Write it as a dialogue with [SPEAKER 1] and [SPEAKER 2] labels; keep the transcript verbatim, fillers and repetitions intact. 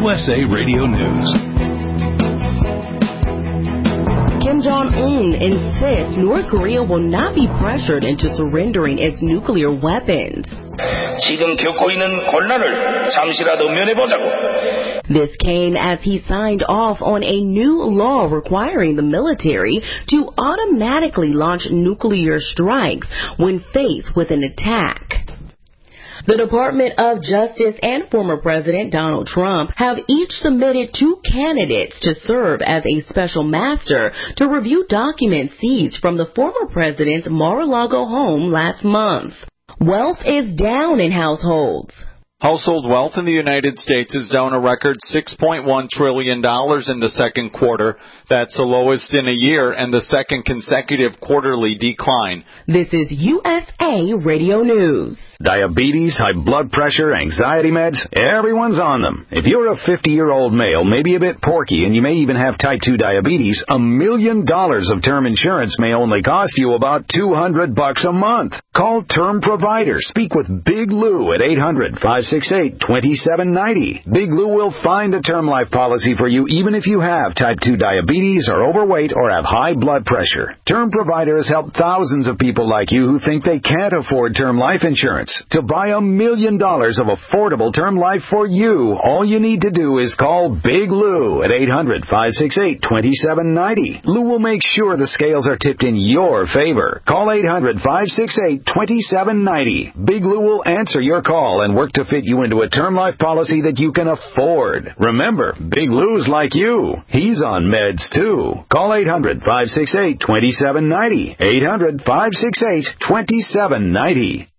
[SPEAKER 1] U S A Radio News.
[SPEAKER 2] Kim Jong-un insists North Korea will not be pressured into surrendering its nuclear weapons.
[SPEAKER 3] 지금 겪고 있는 곤란을 잠시라도 면해보자고.
[SPEAKER 2] This came as he signed off on a new law requiring the military to automatically launch nuclear strikes when faced with an attack. The Department of Justice and former President Donald Trump have each submitted two candidates to serve as a special master to review documents seized from the former president's Mar-a-Lago home last month. Wealth is down in households.
[SPEAKER 4] Household wealth in the United States is down a record six point one trillion dollars in the second quarter. That's the lowest in a year and the second consecutive quarterly decline.
[SPEAKER 2] This is U S A Radio News.
[SPEAKER 5] Diabetes, high blood pressure, anxiety meds, everyone's on them. If you're a fifty-year-old male, maybe a bit porky, and you may even have type two diabetes, a million dollars of term insurance may only cost you about two hundred bucks a month. Call Term Provider. Speak with Big Lou at eight hundred, five six eight, two seven nine zero. Big Lou will find a term life policy for you even if you have type two diabetes, are overweight, or have high blood pressure. Term Provider has helped thousands of people like you who think they can't afford term life insurance. To buy a million dollars of affordable term life for you, all you need to do is call Big Lou at eight hundred, five six eight, two seven nine zero. Lou will make sure the scales are tipped in your favor. Call eight hundred, five six eight, two seven nine zero. Big Lou will answer your call and work to fit you into a term life policy that you can afford. Remember, Big Lou's like you. He's on meds too. Call eight hundred, five six eight, two seven nine zero. eight hundred, five six eight, two seven nine zero.